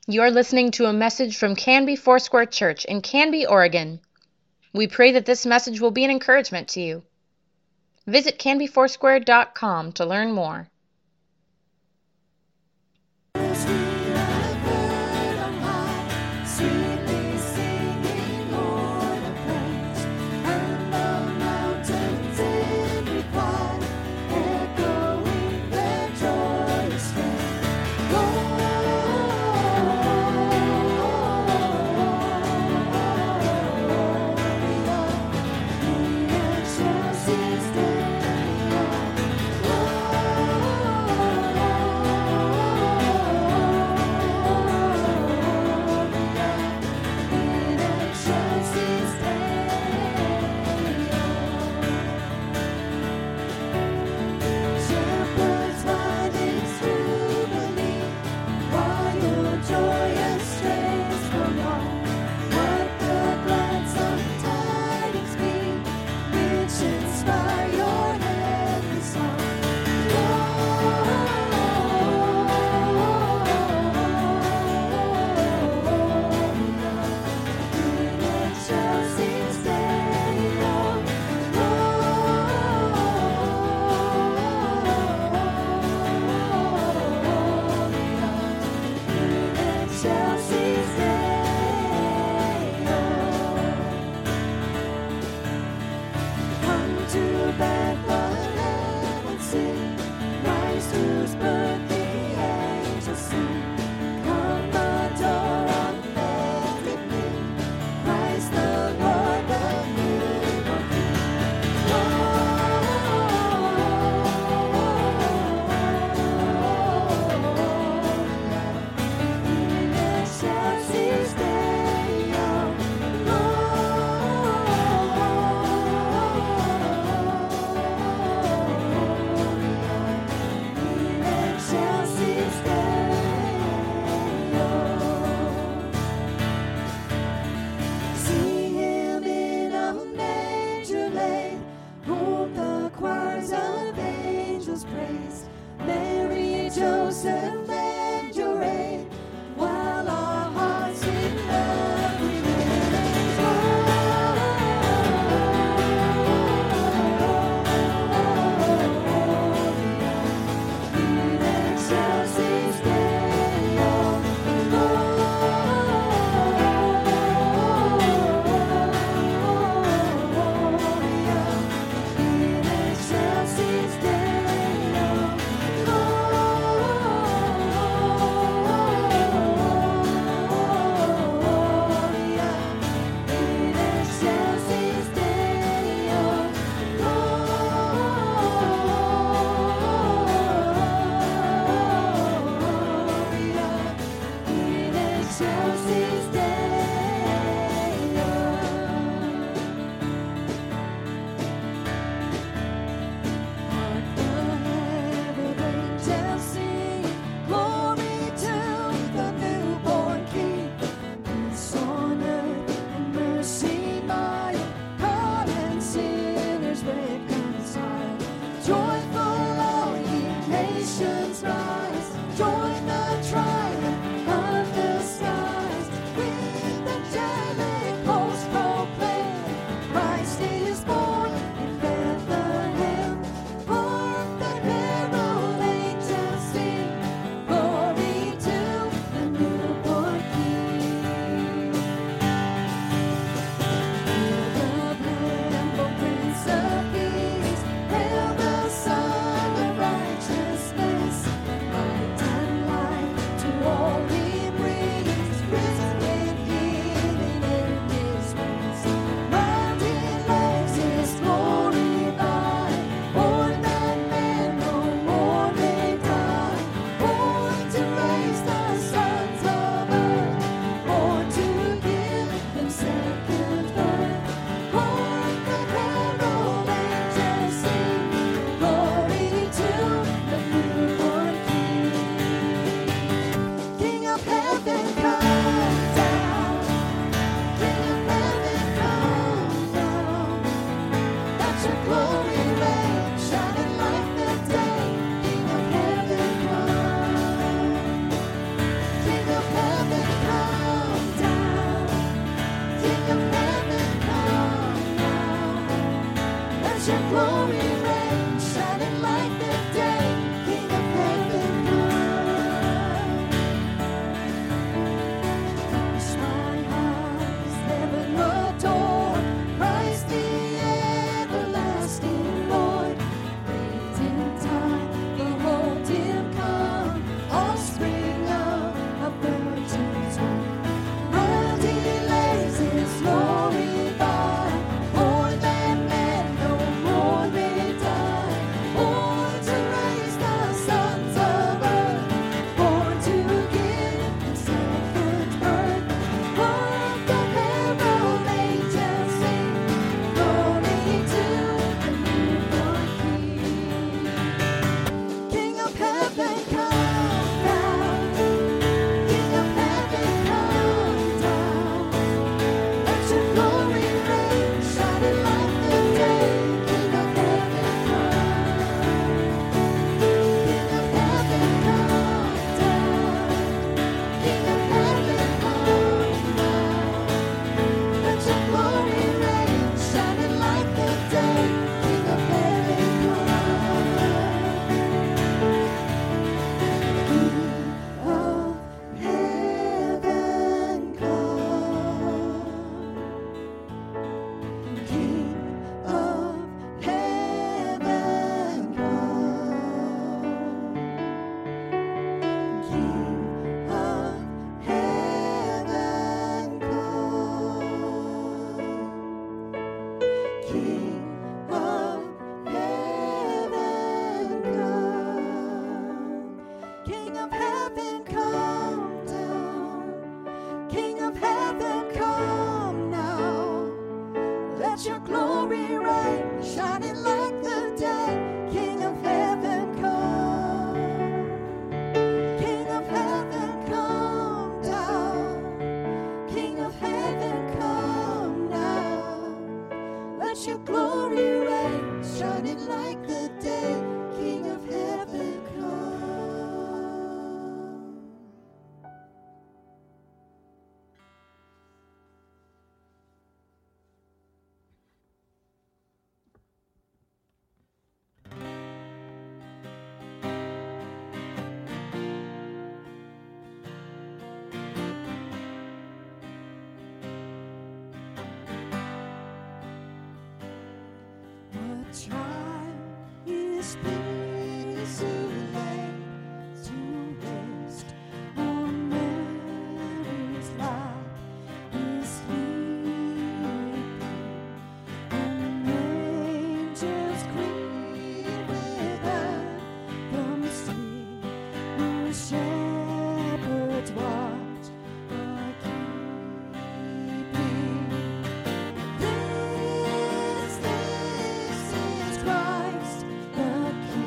You're listening to a message from Canby Foursquare Church in Canby, Oregon. We pray that this message will be an encouragement to you. Visit canbyfoursquare.com to learn more. This is Christ the King.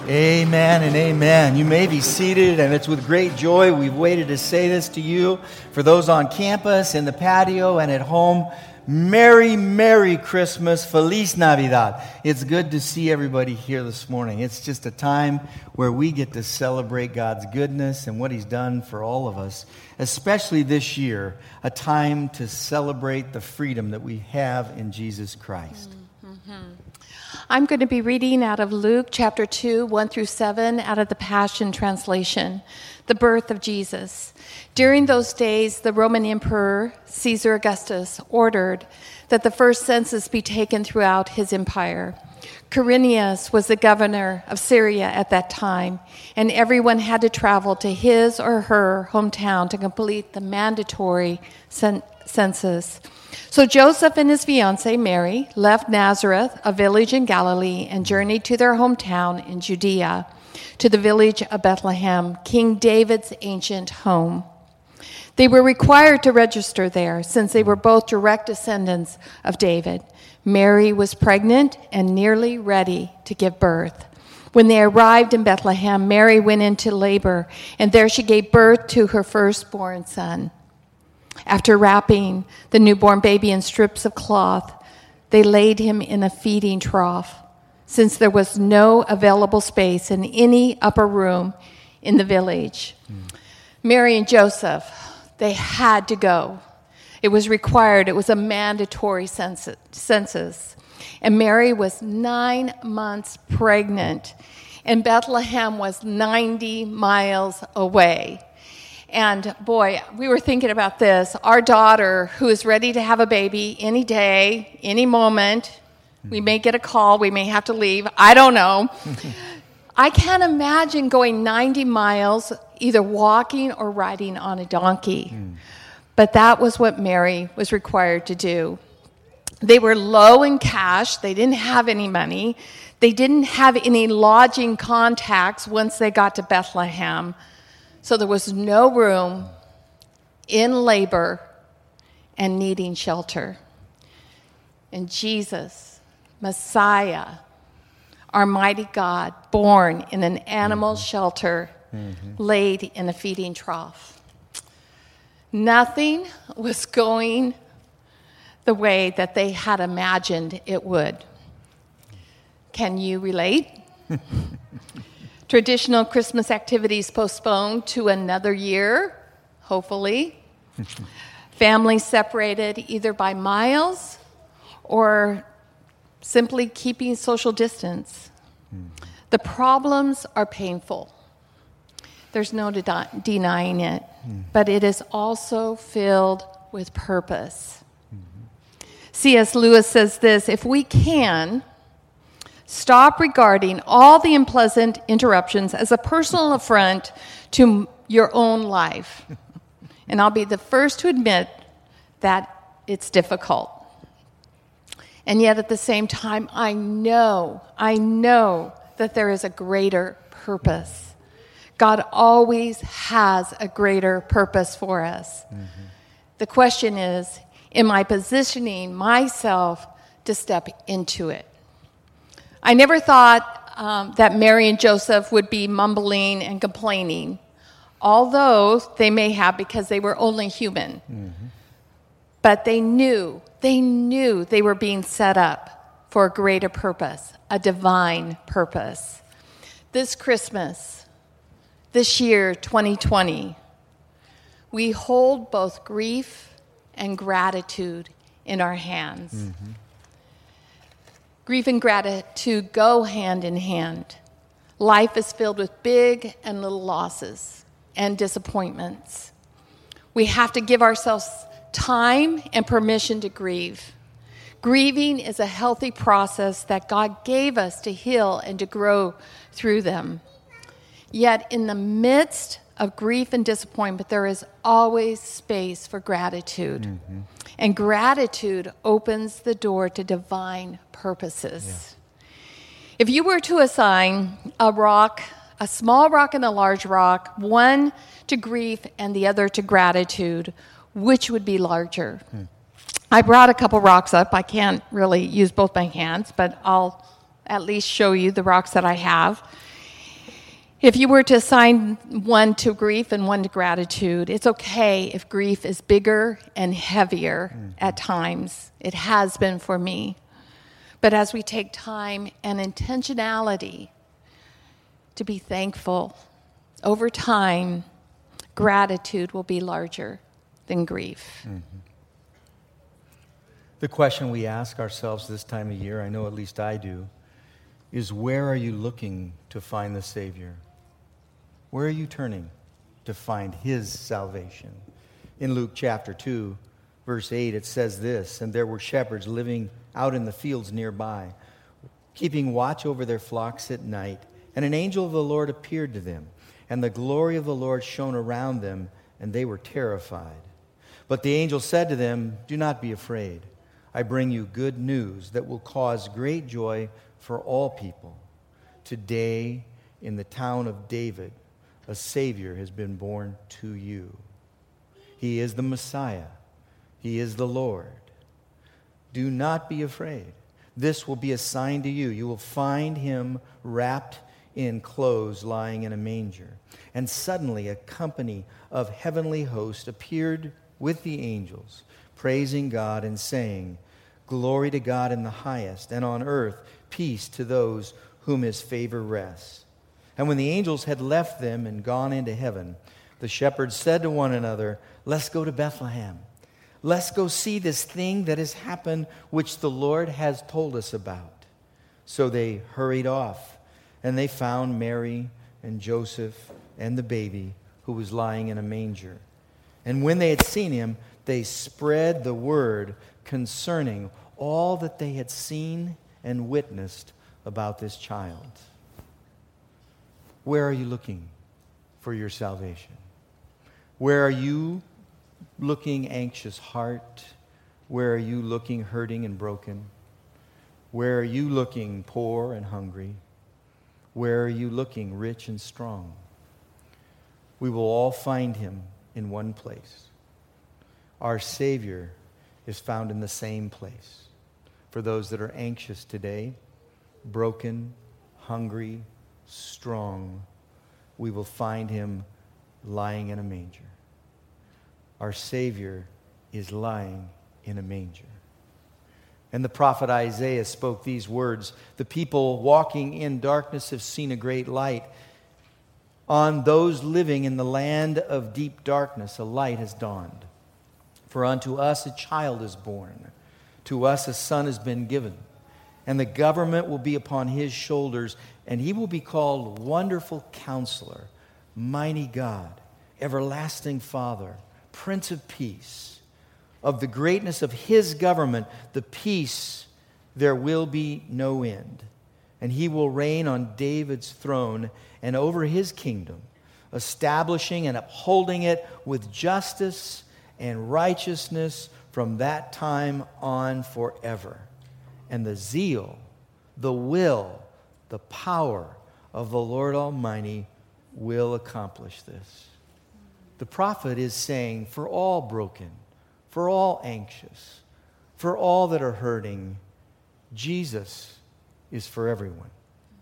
Amen and amen. You may be seated, and it's with great joy we've waited to say this to you. For those on campus, in the patio, and at home, Merry, Merry Christmas, Feliz Navidad. It's good to see everybody here this morning. It's just a time where we get to celebrate God's goodness and what He's done for all of us, especially this year, a time to celebrate the freedom that we have in Jesus Christ. I'm going to be reading out of Luke chapter 2, 1 through 7, out of the Passion Translation, the birth of Jesus. During those days, the Roman Emperor, Caesar Augustus, ordered that the first census be taken throughout his empire. Quirinius was the governor of Syria at that time, and everyone had to travel to his or her hometown to complete the mandatory census. So Joseph and his fiancée, Mary, left Nazareth, a village in Galilee, and journeyed to their hometown in Judea, to the village of Bethlehem, King David's ancient home. They were required to register there, since they were both direct descendants of David. Mary was pregnant and nearly ready to give birth. When they arrived in Bethlehem, Mary went into labor, and there she gave birth to her firstborn son. After wrapping the newborn baby in strips of cloth, they laid him in a feeding trough, since there was no available space in any upper room in the village. Mary and Joseph, they had to go. It was required. It was a mandatory census. And Mary was 9 months pregnant, and Bethlehem was 90 miles away. And boy, we were thinking about this. Our daughter, who is ready to have a baby any day, any moment, we may get a call, we may have to leave, I don't know. I can't imagine going 90 miles, either walking or riding on a donkey. But that was what Mary was required to do. They were low in cash, they didn't have any money, they didn't have any lodging contacts once they got to Bethlehem. So there was no room, in labor, and needing shelter. And Jesus, Messiah, our mighty God, born in an animal shelter, laid in a feeding trough. Nothing was going the way that they had imagined it would. Can you relate? Traditional Christmas activities postponed to another year, hopefully. Families separated either by miles or simply keeping social distance. The problems are painful. There's no denying it. But it is also filled with purpose. C.S. Lewis says this: if we can stop regarding all the unpleasant interruptions as a personal affront to your own life. And I'll be the first to admit that it's difficult. And yet at the same time, I know that there is a greater purpose. God always has a greater purpose for us. The question is, am I positioning myself to step into it? I never thought that Mary and Joseph would be mumbling and complaining, although they may have, because they were only human. But they knew they were being set up for a greater purpose, a divine purpose. This Christmas, this year, 2020, we hold both grief and gratitude in our hands. Grief and gratitude go hand in hand. Life is filled with big and little losses and disappointments. We have to give ourselves time and permission to grieve. Grieving is a healthy process that God gave us to heal and to grow through them. Yet in the midst of grief and disappointment, there is always space for gratitude. And gratitude opens the door to divine purposes. If you were to assign a rock, a small rock and a large rock, one to grief and the other to gratitude, which would be larger? I brought a couple rocks up. I can't really use both my hands, but I'll at least show you the rocks that I have. If you were to assign one to grief and one to gratitude, it's okay if grief is bigger and heavier at times. It has been for me. But as we take time and intentionality to be thankful, over time, gratitude will be larger than grief. Mm-hmm. The question we ask ourselves this time of year, I know at least I do, is where are you looking to find the Savior? Where are you turning to find His salvation? In Luke chapter 2, verse 8, it says this, "And there were shepherds living out in the fields nearby, keeping watch over their flocks at night. And an angel of the Lord appeared to them, and the glory of the Lord shone around them, and they were terrified. But the angel said to them, 'Do not be afraid. I bring you good news that will cause great joy for all people. Today, in the town of David, a Savior has been born to you. He is the Messiah. He is the Lord. Do not be afraid. This will be a sign to you. You will find Him wrapped in clothes, lying in a manger.' And suddenly a company of heavenly hosts appeared with the angels, praising God and saying, 'Glory to God in the highest, and on earth peace to those whom His favor rests.' And when the angels had left them and gone into heaven, the shepherds said to one another, 'Let's go to Bethlehem. Let's go see this thing that has happened, which the Lord has told us about.' So they hurried off, and they found Mary and Joseph and the baby who was lying in a manger. And when they had seen Him, they spread the word concerning all that they had seen and witnessed about this child." Where are you looking for your salvation? Where are you looking, anxious heart? Where are you looking, hurting and broken? Where are you looking, poor and hungry? Where are you looking, rich and strong? We will all find Him in one place. Our Savior is found in the same place. For those that are anxious today, broken, hungry, strong, we will find Him lying in a manger. Our Savior is lying in a manger. And the prophet Isaiah spoke these words, "The people walking in darkness have seen a great light. On those living in the land of deep darkness, a light has dawned. For unto us a child is born, to us a son has been given, and the government will be upon His shoulders, and He will be called Wonderful Counselor, Mighty God, Everlasting Father, Prince of Peace. Of the greatness of His government, the peace, there will be no end. And He will reign on David's throne and over His kingdom, establishing and upholding it with justice and righteousness from that time on forever. And the zeal, the will, the power of the Lord Almighty will accomplish this." The prophet is saying, for all broken, for all anxious, for all that are hurting, Jesus is for everyone.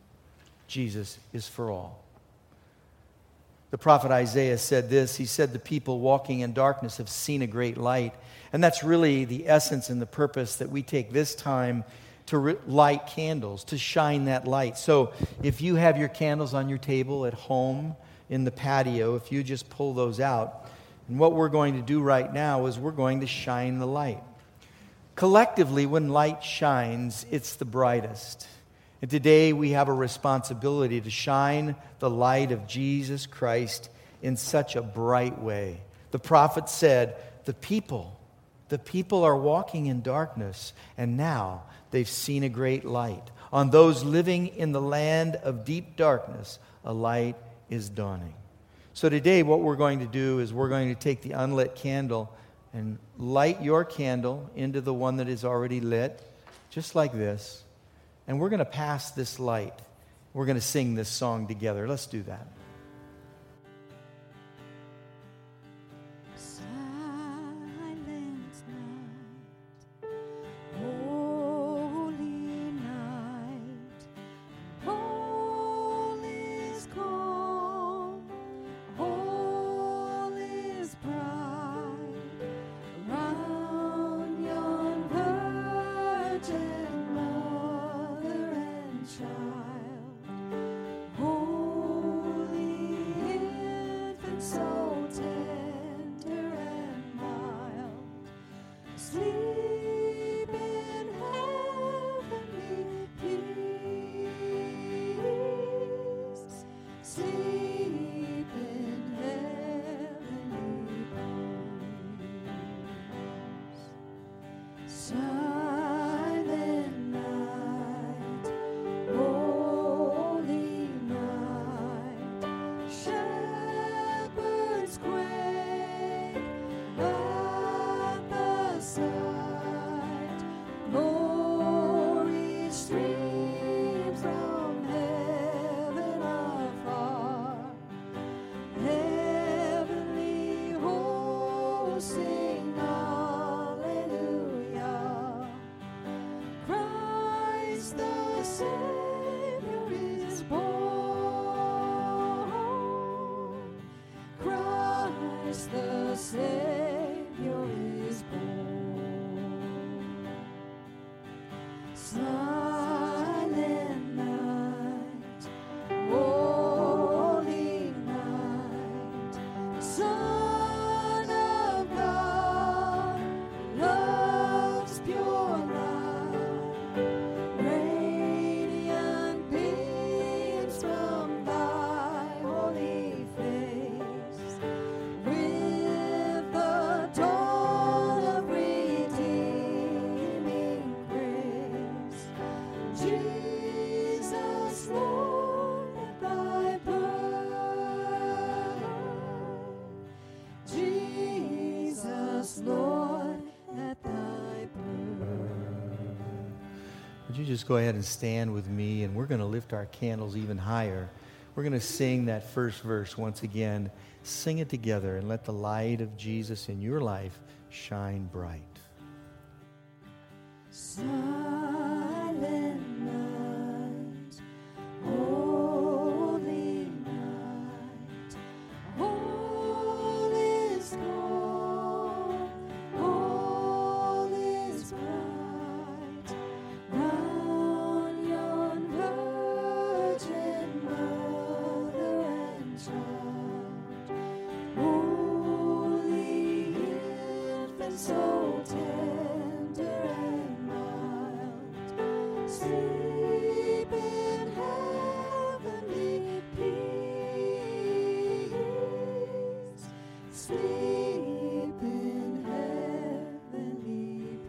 Jesus is for all. The prophet Isaiah said this. He said, "The people walking in darkness have seen a great light." And that's really the essence and the purpose that we take this time to light candles, to shine that light. So if you have your candles on your table at home, in the patio, if you just pull those out, and what we're going to do right now is we're going to shine the light. Collectively, when light shines, it's the brightest. And today we have a responsibility to shine the light of Jesus Christ in such a bright way. The prophet said, the people are walking in darkness, and now they've seen a great light. On those living in the land of deep darkness, a light is dawning. So today what we're going to do is we're going to take the unlit candle and light your candle into the one that is already lit, just like this. And we're going to pass this light. We're going to sing this song together. Let's do that. Holy night, all is calm. Savior is born. Christ the Savior is born. Silent night, holy night, Son of God, love's pure light, radiant beams from thy holy face, with the dawn of redeeming grace. Jesus, Lord, at thy birth. Jesus, Lord, at thy birth. Would you just go ahead and stand with me, and we're going to lift our candles even higher. We're going to sing that first verse once again. Sing it together and let the light of Jesus in your life shine bright. Silent night, holy night, all is calm, all is bright, round yon virgin mother and child, holy infant, so tender and mild, sleep in heavenly peace, sleep in heavenly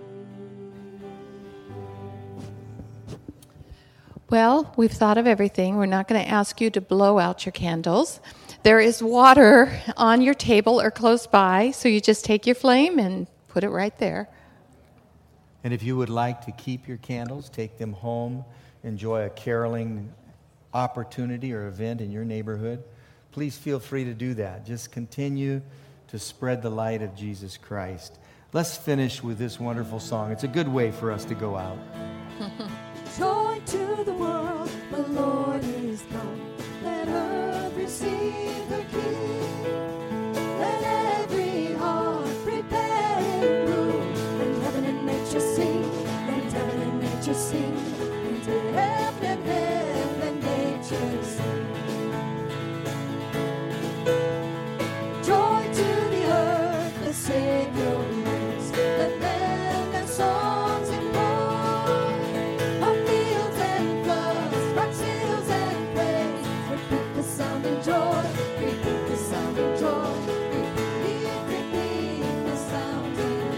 peace. Well, we've thought of everything. We're not going to ask you to blow out your candles. There is water on your table or close by, so you just take your flame and put it right there. And if you would like to keep your candles, take them home, enjoy a caroling opportunity or event in your neighborhood, please feel free to do that. Just continue to spread the light of Jesus Christ. Let's finish with this wonderful song. It's a good way for us to go out. Joy to the world, the Lord is come. Let earth receive her King. Let every heart prepare in room. Let heaven and nature sing. Let heaven and nature sing. And heaven and nature sing. Joy to the earth, the Savior reigns. Let men and songs employ. Of fields and floods, rocks, hills and plains. Repeat the sound and joy. Repeat the sound and joy. Repeat the sound and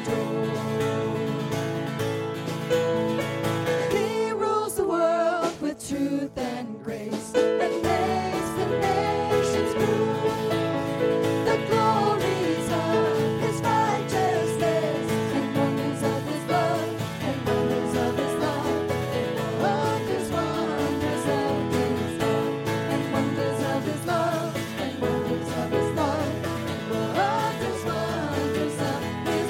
joy. He rules the world with truth and grace, and makes the nations prove the glories of his righteousness, and wonders of his love, and wonders of his love, and wonders of his love, and wonders of his love, and wonders of his love, and wonders of his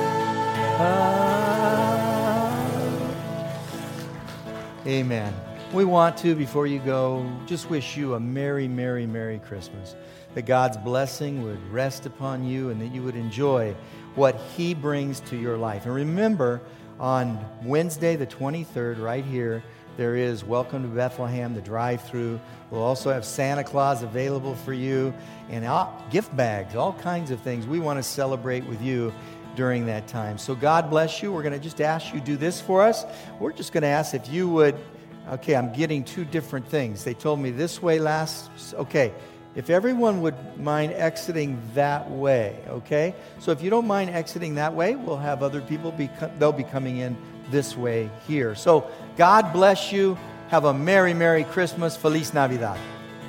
love. Amen. We want to, before you go, just wish you a Merry, Merry, Merry Christmas. That God's blessing would rest upon you and that you would enjoy what He brings to your life. And remember, on Wednesday the 23rd, right here, there is Welcome to Bethlehem, the drive-thru. We'll also have Santa Claus available for you and gift bags, all kinds of things. We want to celebrate with you during that time. So God bless you. We're going to just ask you to do this for us. We're just going to ask if you would, okay, I'm getting two different things. They told me this way last, okay. If everyone would mind exiting that way, okay? So if you don't mind exiting that way, we'll have other people, they'll be coming in this way here. So God bless you. Have a Merry, Merry Christmas. Feliz Navidad.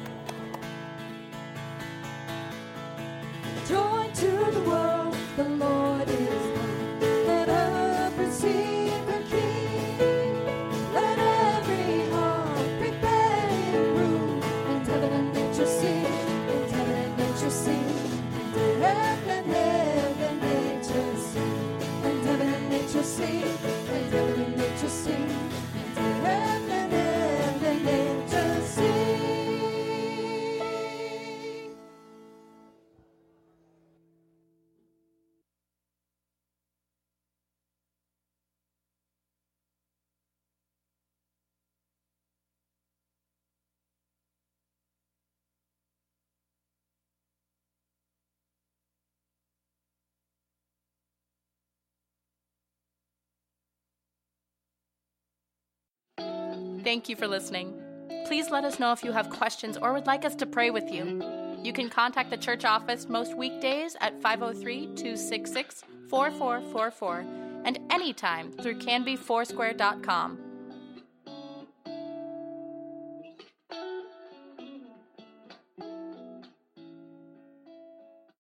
Joy to the world, the Lord is come. Let earth receive her King. Let every heart prepare in room, and heaven and nature sing, and heaven and nature sing, and heaven and nature sing, and heaven and nature sing, and heaven and nature sing, and heaven Thank you for listening. Please let us know if you have questions or would like us to pray with you. You can contact the church office most weekdays at 503-266-4444 and anytime through canbyfoursquare.com.